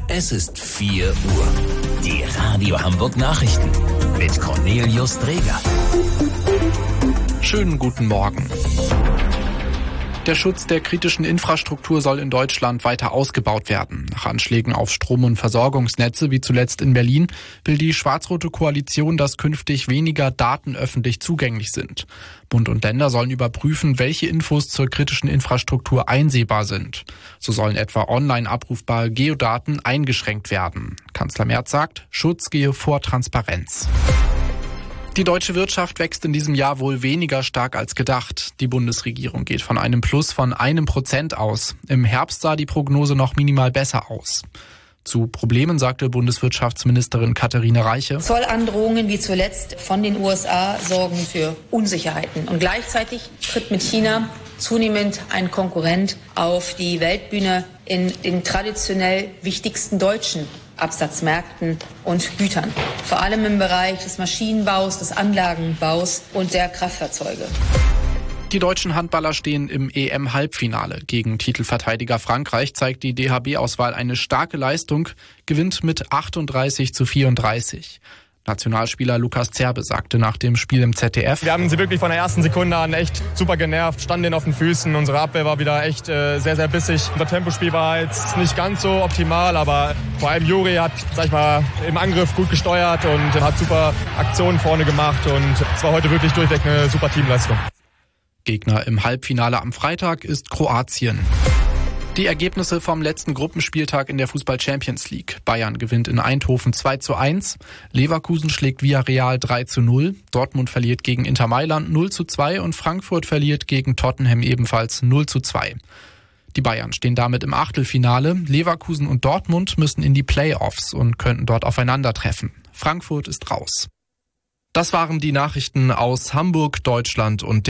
Es ist 4 Uhr. Die Radio Hamburg Nachrichten mit Cornelius Dreger. Schönen guten Morgen. Der Schutz der kritischen Infrastruktur soll in Deutschland weiter ausgebaut werden. Nach Anschlägen auf Strom- und Versorgungsnetze, wie zuletzt in Berlin, will die schwarz-rote Koalition, dass künftig weniger Daten öffentlich zugänglich sind. Bund und Länder sollen überprüfen, welche Infos zur kritischen Infrastruktur einsehbar sind. So sollen etwa online abrufbare Geodaten eingeschränkt werden. Kanzler Merz sagt, Schutz gehe vor Transparenz. Die deutsche Wirtschaft wächst in diesem Jahr wohl weniger stark als gedacht. Die Bundesregierung geht von einem Plus von 1% aus. Im Herbst sah die Prognose noch minimal besser aus. Zu Problemen sagte Bundeswirtschaftsministerin Katharina Reiche: Zollandrohungen wie zuletzt von den USA sorgen für Unsicherheiten. Und gleichzeitig tritt mit China zunehmend ein Konkurrent auf die Weltbühne in den traditionell wichtigsten deutschen Absatzmärkten und Gütern. Vor allem im Bereich des Maschinenbaus, des Anlagenbaus und der Kraftfahrzeuge. Die deutschen Handballer stehen im EM-Halbfinale. Gegen Titelverteidiger Frankreich zeigt die DHB-Auswahl eine starke Leistung, gewinnt mit 38:34. Nationalspieler Lukas Zerbe sagte nach dem Spiel im ZDF: Wir haben sie wirklich von der ersten Sekunde an echt super genervt, standen denen auf den Füßen. Unsere Abwehr war wieder echt sehr, sehr bissig. Unser Tempospiel war jetzt nicht ganz so optimal, aber vor allem Juri hat, im Angriff gut gesteuert und hat super Aktionen vorne gemacht. Und es war heute wirklich durchweg eine super Teamleistung. Gegner im Halbfinale am Freitag ist Kroatien. Die Ergebnisse vom letzten Gruppenspieltag in der Fußball-Champions League. Bayern gewinnt in Eindhoven 2:1, Leverkusen schlägt Villarreal 3:0, Dortmund verliert gegen Inter Mailand 0:2 und Frankfurt verliert gegen Tottenham ebenfalls 0:2. Die Bayern stehen damit im Achtelfinale. Leverkusen und Dortmund müssen in die Playoffs und könnten dort aufeinandertreffen. Frankfurt ist raus. Das waren die Nachrichten aus Hamburg, Deutschland und